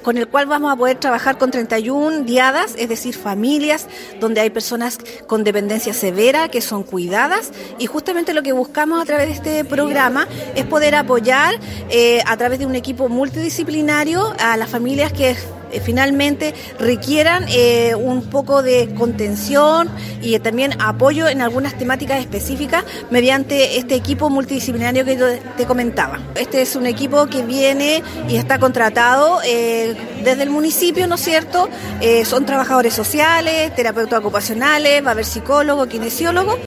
con el cual vamos a poder trabajar con 31 diadas, es decir, familias donde hay personas con dependencia severa que son cuidadas, y justamente lo que buscamos a través de este programa es poder apoyar a través de un equipo multidisciplinario a las familias que finalmente requieran un poco de contención y también apoyo en algunas temáticas específicas mediante este equipo multidisciplinario que yo te comentaba. Este es un equipo que viene y está contratado desde el municipio, ¿no es cierto? Son trabajadores sociales, terapeutas ocupacionales, va a haber psicólogo, kinesiólogo.